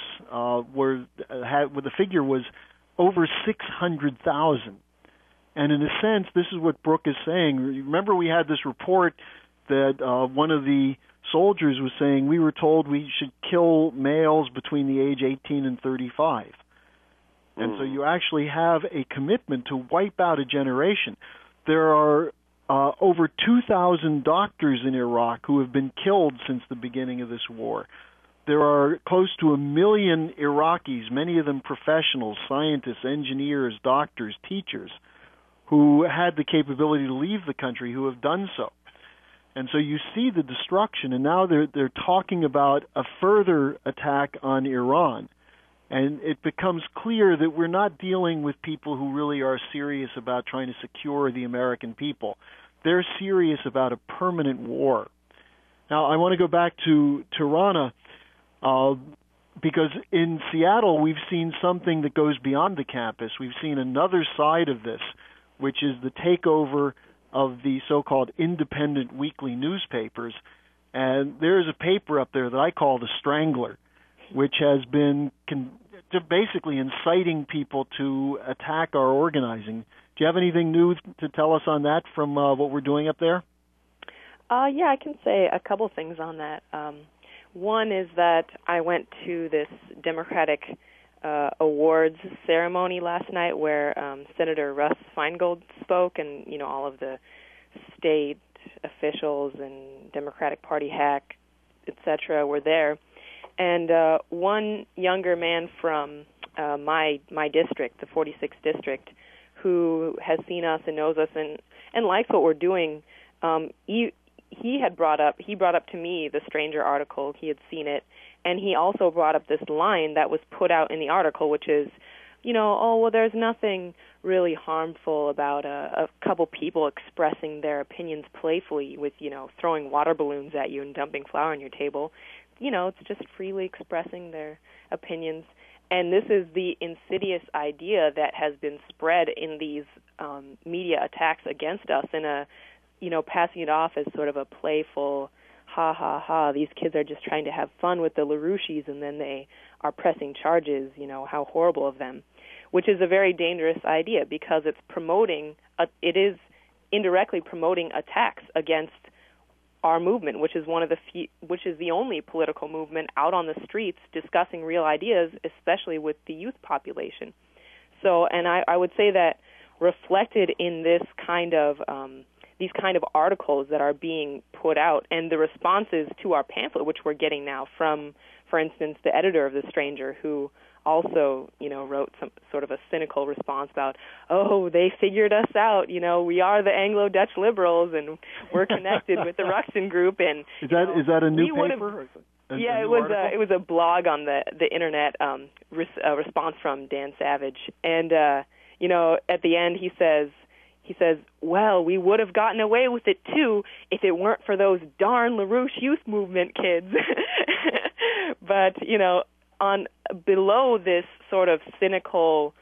the figure was over 600,000. And in a sense, this is what Brooke is saying. Remember, we had this report that one of the soldiers was saying we were told we should kill males between the age 18 and 35. And so you actually have a commitment to wipe out a generation. There are over 2,000 doctors in Iraq who have been killed since the beginning of this war. There are close to 1 million Iraqis, many of them professionals, scientists, engineers, doctors, teachers, who had the capability to leave the country, who have done so. And so you see the destruction, and now they're talking about a further attack on Iran. And it becomes clear that we're not dealing with people who really are serious about trying to secure the American people. They're serious about a permanent war. Now, I want to go back to Tirana, because in Seattle we've seen something that goes beyond the campus. We've seen another side of this, which is the takeover of the so-called independent weekly newspapers. And there's a paper up there that I call the Strangler, which has been basically inciting people to attack our organizing. Do you have anything new to tell us on that from what we're doing up there? Yeah, I can say a couple things on that. One is that I went to this Democratic awards ceremony last night where Senator Russ Feingold spoke, and all of the state officials and Democratic Party hack, etc., were there. And one younger man from my district, the 46th district, who has seen us and knows us and likes what we're doing, he brought up to me the Stranger article. He had seen it, and he also brought up this line that was put out in the article, which is, there's nothing really harmful about a couple people expressing their opinions playfully with, throwing water balloons at you and dumping flour on your table. It's just freely expressing their opinions. And this is the insidious idea that has been spread in these media attacks against us in passing it off as sort of a playful, ha, ha, ha, these kids are just trying to have fun with the LaRouches, and then they are pressing charges, how horrible of them, which is a very dangerous idea because it is indirectly promoting attacks against our movement, which is which is the only political movement out on the streets discussing real ideas, especially with the youth population. So, and I would say that reflected in this kind of these kind of articles that are being put out and the responses to our pamphlet, which we're getting now from, for instance, the editor of The Stranger, who also, wrote some sort of a cynical response about, they figured us out, we are the Anglo-Dutch liberals and we're connected with the Ruxin Group. And is that a new paper? Yeah, it was a blog on the internet, response from Dan Savage, and at the end he says, well, we would have gotten away with it too if it weren't for those darn LaRouche Youth Movement kids. But on below this sort of cynical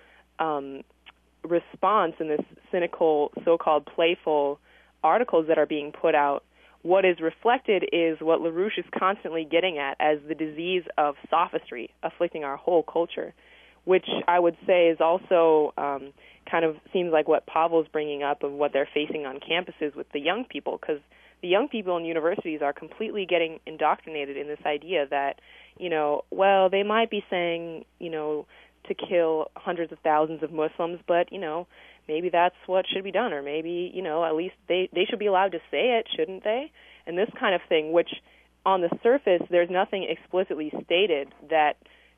response and this cynical, so-called playful articles that are being put out, what is reflected is what LaRouche is constantly getting at as the disease of sophistry afflicting our whole culture, which I would say is also kind of seems like what Pavel's bringing up of what they're facing on campuses with the young people, because the young people in universities are completely getting indoctrinated in this idea that, well, they might be saying, to kill hundreds of thousands of Muslims, but, maybe that's what should be done, or maybe, at least they should be allowed to say it, shouldn't they? And this kind of thing, which on the surface there's nothing explicitly stated that,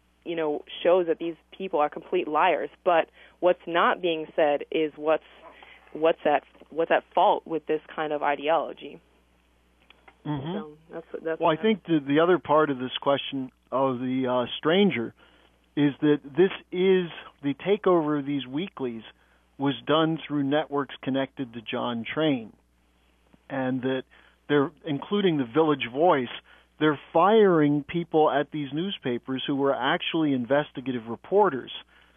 shows that these people are complete liars. But what's not being said is what's at fault with this kind of ideology. Mm-hmm. So that's I think the other part of this question of the stranger is that this is the takeover of these weeklies was done through networks connected to John Train, and that they're, including the Village Voice, they're firing people at these newspapers who were actually investigative reporters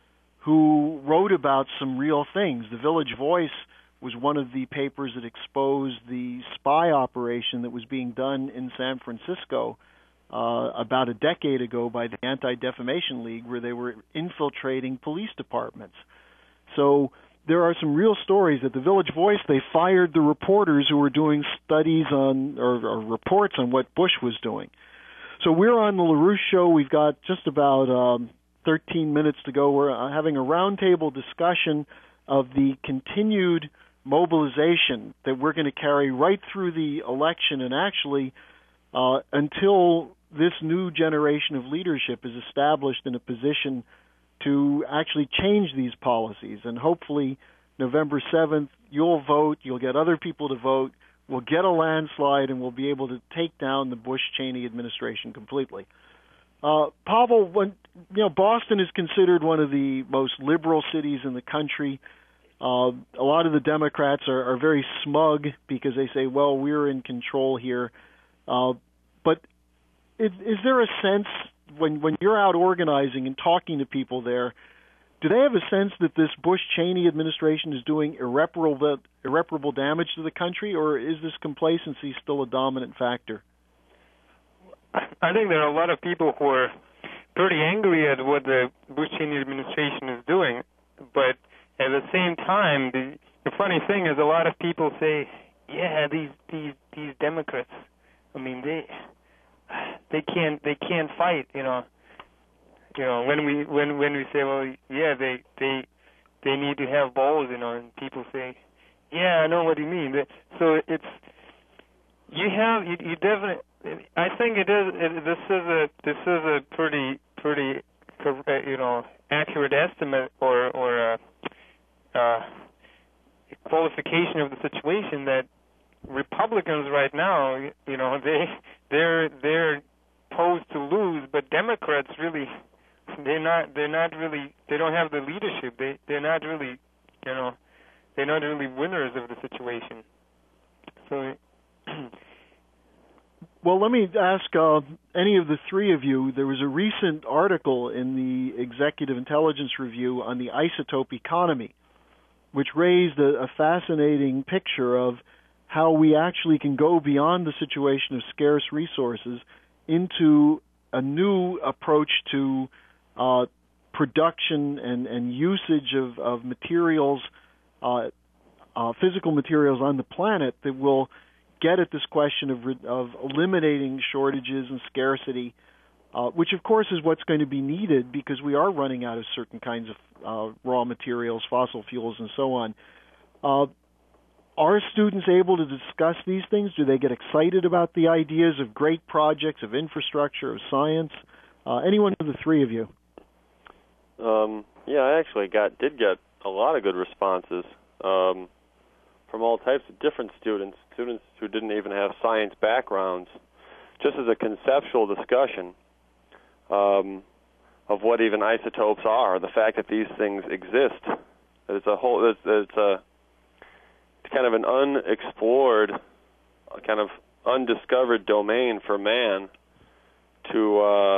who wrote about some real things. The Village Voice was one of the papers that exposed the spy operation that was being done in San Francisco about a decade ago by the Anti-Defamation League, where they were infiltrating police departments. So there are some real stories at the Village Voice. They fired the reporters who were doing studies on or reports on what Bush was doing. So we're on the LaRouche Show. We've got just about 13 minutes to go. We're having a roundtable discussion of the continued mobilization that we're going to carry right through the election, and actually until this new generation of leadership is established in a position to actually change these policies. And hopefully November 7th, you'll vote, you'll get other people to vote, we'll get a landslide, and we'll be able to take down the Bush-Cheney administration completely. Pavel, Boston is considered one of the most liberal cities in the country. A lot of the Democrats are very smug because they say, well, we're in control here. But is there a sense, when you're out organizing and talking to people there, do they have a sense that this Bush-Cheney administration is doing irreparable damage to the country, or is this complacency still a dominant factor? I think there are a lot of people who are pretty angry at what the Bush-Cheney administration is doing, but at the same time, the funny thing is a lot of people say, yeah, these Democrats, I mean, they can't fight, when we say, well, yeah, they need to have balls, and people say, yeah, I know what you mean. So it's you definitely. I think it is. This is a pretty accurate estimate or qualification of the situation that Republicans right now, they're posed to lose, but Democrats really. They don't have the leadership. They're not really winners of the situation. So, well, let me ask any of the three of you. There was a recent article in the Executive Intelligence Review on the isotope economy, which raised a fascinating picture of how we actually can go beyond the situation of scarce resources into a new approach to production and usage of materials, physical materials on the planet that will get at this question of eliminating shortages and scarcity, which of course is what's going to be needed because we are running out of certain kinds of raw materials, fossil fuels, and so on. Are students able to discuss these things? Do they get excited about the ideas of great projects, of infrastructure, of science? Anyone of the three of you? Yeah, I actually did get a lot of good responses from all types of different students who didn't even have science backgrounds, just as a conceptual discussion of what even isotopes are, the fact that these things exist. It's kind of an unexplored, kind of undiscovered domain for man to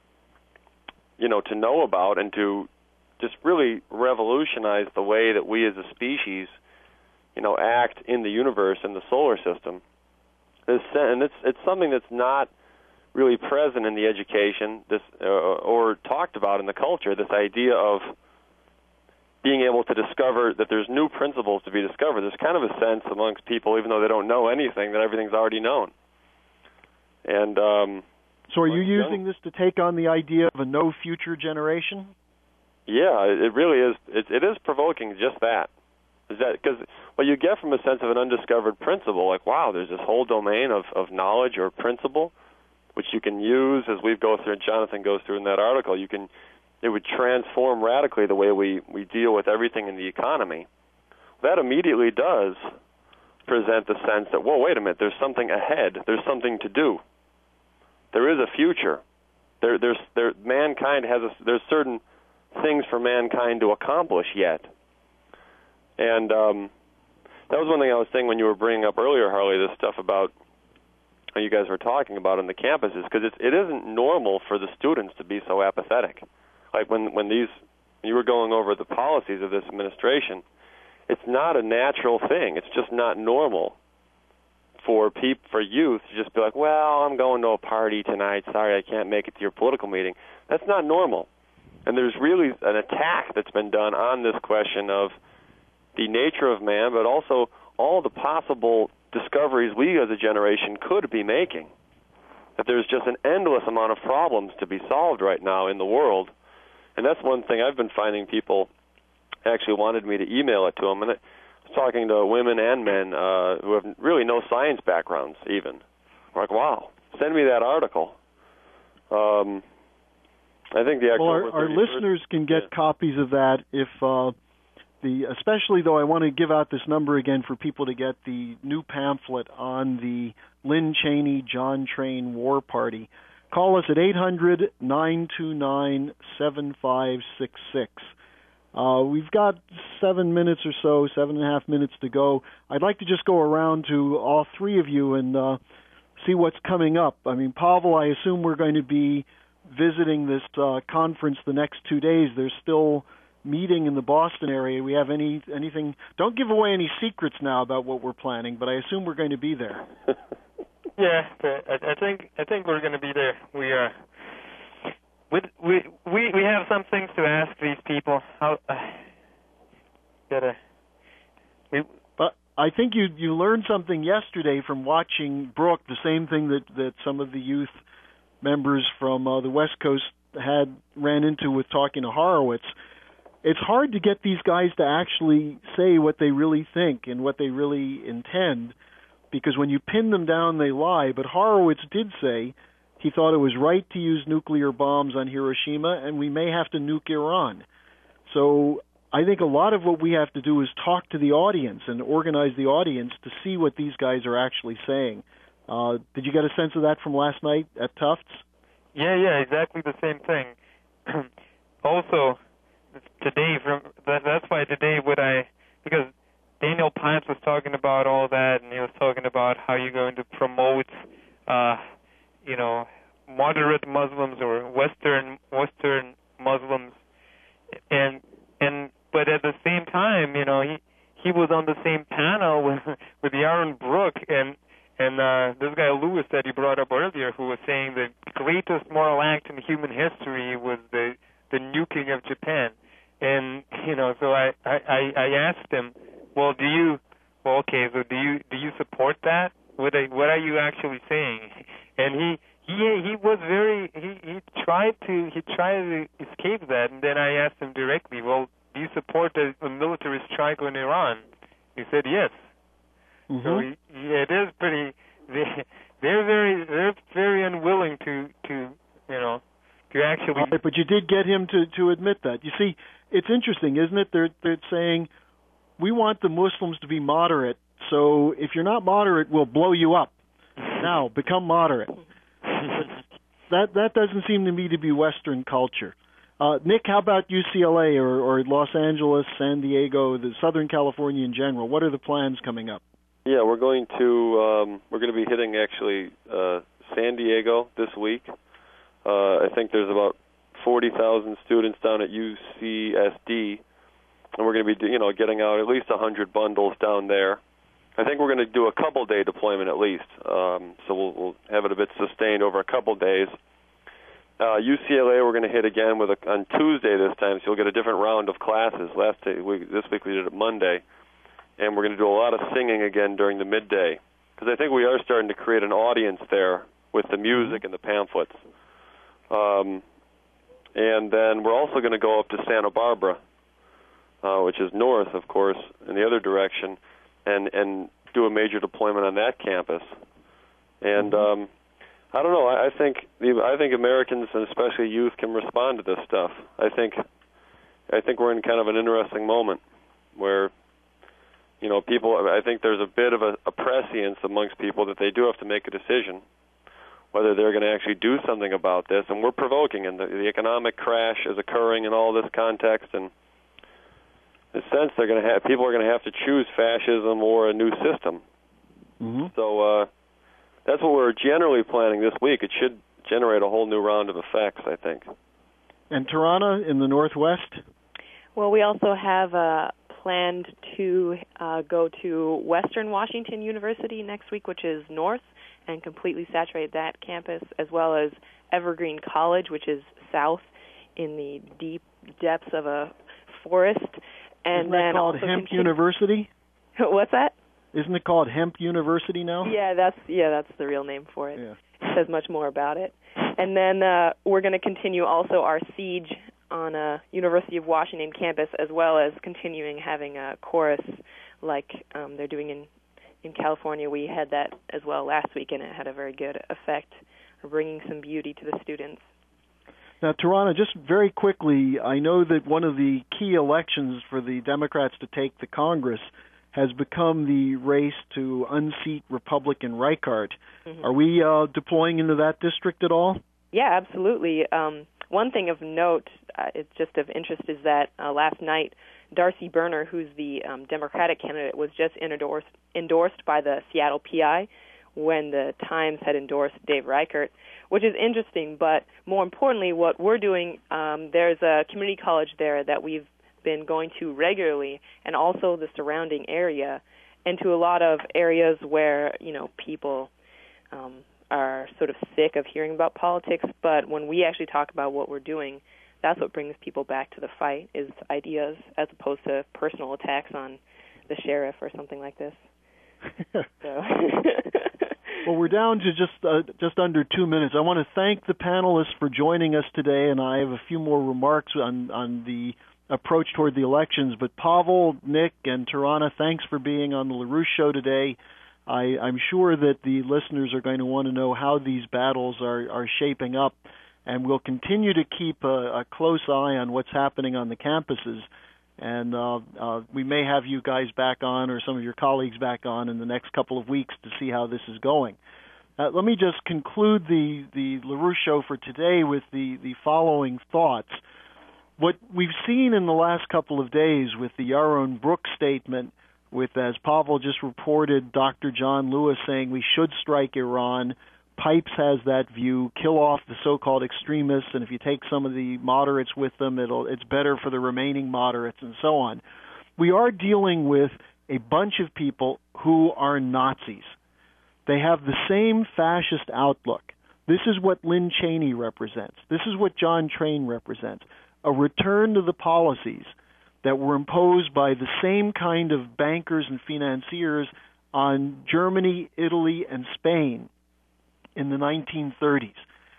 know about and to just really revolutionize the way that we as a species, act in the universe and the solar system. And it's something that's not really present in the education, or talked about in the culture. This idea of being able to discover that there's new principles to be discovered. There's kind of a sense amongst people, even though they don't know anything, that everything's already known. And so, are you using this to take on the idea of a no future generation? Yeah, it really is. It is provoking just that. Is that because what you get from a sense of an undiscovered principle, like, wow, there's this whole domain of knowledge or principle, which you can use, as we go through, and Jonathan goes through in that article. It would transform radically the way we deal with everything in the economy. That immediately does present the sense that, whoa, wait a minute, there's something ahead. There's something to do. There is a future. Mankind there's certain things for mankind to accomplish yet. And that was one thing I was saying when you were bringing up earlier, Harley, this stuff about how you guys were talking about on the campuses, because it isn't normal for the students to be so apathetic. Like when you were going over the policies of this administration, it's not a natural thing. It's just not normal for youth to just be like, well, I'm going to a party tonight. Sorry, I can't make it to your political meeting. That's not normal. And there's really an attack that's been done on this question of the nature of man, but also all the possible discoveries we as a generation could be making. That there's just an endless amount of problems to be solved right now in the world. And that's one thing I've been finding. People actually wanted me to email it to them, and I was talking to women and men who have really no science backgrounds even. I'm like, wow, send me that article. I think the our listeners can get copies of that if especially though I want to give out this number again for people to get the new pamphlet on the Lynn Cheney John Train War Party. Call us at 800-929-7566. We've got 7 minutes or so, 7.5 minutes to go. I'd like to just go around to all three of you and see what's coming up. I mean, Pavel, I assume we're going to be visiting this conference the next 2 days. There's still meeting in the Boston area. We have anything? Don't give away any secrets now about what we're planning, but I assume we're going to be there. Yeah, I think we're going to be there. We have some things to ask these people. But I think you learned something yesterday from watching Brooke. The same thing that some of the youth members from the West Coast ran into with talking to Horowitz. It's hard to get these guys to actually say what they really think and what they really intend, because when you pin them down, they lie. But Horowitz did say he thought it was right to use nuclear bombs on Hiroshima, and we may have to nuke Iran. So I think a lot of what we have to do is talk to the audience and organize the audience to see what these guys are actually saying. Did you get a sense of that from last night at Tufts? Yeah, exactly the same thing. Also, today, that's why today because Daniel Pipes was talking about all that, and he was talking about how you're going to promote, moderate Muslims or Western Muslims, but at the same time, he was on the same panel with Aaron Brook and this guy Lewis that he brought up earlier, who was saying the greatest moral act in human history was the nuking of Japan. And so I asked him, well, do you support that? What are you actually saying? And he was he tried to escape that. And then I asked him directly, well, do you support a military strike on Iran? He said yes. Mm-hmm. So it is pretty. They're very unwilling to actually. Right, but you did get him to admit that. You see, it's interesting, isn't it? They're saying we want the Muslims to be moderate. So if you're not moderate, we'll blow you up. Now become moderate. That doesn't seem to me to be Western culture. Nick, how about UCLA or Los Angeles, San Diego, the Southern California in general? What are the plans coming up? Yeah, we're going to be hitting actually San Diego this week. I think there's about 40,000 students down at UCSD, and we're going to be getting out at least 100 bundles down there. I think we're going to do a couple-day deployment at least, so we'll have it a bit sustained over a couple days. UCLA we're going to hit again on Tuesday this time, so you'll get a different round of classes. This week we did it Monday, and we're going to do a lot of singing again during the midday, because I think we are starting to create an audience there with the music and the pamphlets. And then we're also going to go up to Santa Barbara, which is north, of course, in the other direction, and do a major deployment on that campus. And I don't know. I think Americans, and especially youth, can respond to this stuff. I think we're in kind of an interesting moment where people. I think there's a bit of a prescience amongst people that they do have to make a decision whether they're going to actually do something about this. And we're provoking, and the economic crash is occurring in all this context, and in a sense, people are going to have to choose fascism or a new system. Mm-hmm. So that's what we're generally planning this week. It should generate a whole new round of effects, I think. And Tarana in the Northwest? Well, we also have planned to go to Western Washington University next week, which is north, and completely saturate that campus, as well as Evergreen College, which is south in the deep depths of a forest. And Isn't that called Hemp University? What's that? Isn't it called Hemp University now? Yeah, that's the real name for it. Yeah. It says much more about it. And then we're going to continue also our siege on University of Washington campus, as well as continuing having a chorus like they're doing in California. We had that as well last week, and it had a very good effect, bringing some beauty to the students. Now, Tarana, just very quickly, I know that one of the key elections for the Democrats to take the Congress has become the race to unseat Republican Reichart. Mm-hmm. Are we deploying into that district at all? Yeah, absolutely. One thing of note, it's just of interest, is that last night, Darcy Berner, who's the Democratic candidate, was just endorsed by the Seattle PI when the Times had endorsed Dave Reichart, which is interesting. But more importantly, what we're doing, there's a community college there that we've been going to regularly, and also the surrounding area, and to a lot of areas where people are sort of sick of hearing about politics. But when we actually talk about what we're doing, that's what brings people back to the fight, is ideas, as opposed to personal attacks on the sheriff or something like this. So. Well, we're down to just under 2 minutes. I want to thank the panelists for joining us today, and I have a few more remarks on the approach toward the elections. But Pavel, Nick, and Tarana, thanks for being on the LaRouche Show today. I'm sure that the listeners are going to want to know how these battles are shaping up, and we'll continue to keep a close eye on what's happening on the campuses. And we may have you guys back on, or some of your colleagues back on, in the next couple of weeks to see how this is going. Let me just conclude the LaRouche Show for today with the following thoughts. What we've seen in the last couple of days with the Yaron Brook statement, with, as Pavel just reported, Dr. John Lewis saying we should strike Iran, Pipes has that view, kill off the so-called extremists, and if you take some of the moderates with them, it's better for the remaining moderates, and so on. We are dealing with a bunch of people who are Nazis. They have the same fascist outlook. This is what Lynn Cheney represents. This is what John Train represents. A return to the policies that were imposed by the same kind of bankers and financiers on Germany, Italy, and Spain in the 1930s.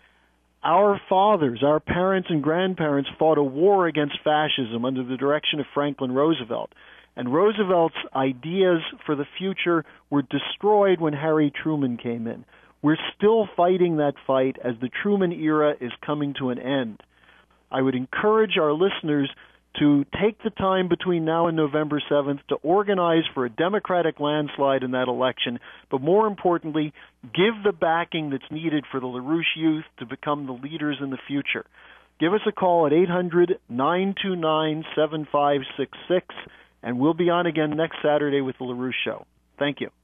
Our fathers, our parents and grandparents fought a war against fascism under the direction of Franklin Roosevelt. And Roosevelt's ideas for the future were destroyed when Harry Truman came in. We're still fighting that fight as the Truman era is coming to an end. I would encourage our listeners to take the time between now and November 7th to organize for a Democratic landslide in that election, but more importantly, give the backing that's needed for the LaRouche youth to become the leaders in the future. Give us a call at 800-929-7566, and we'll be on again next Saturday with the LaRouche Show. Thank you.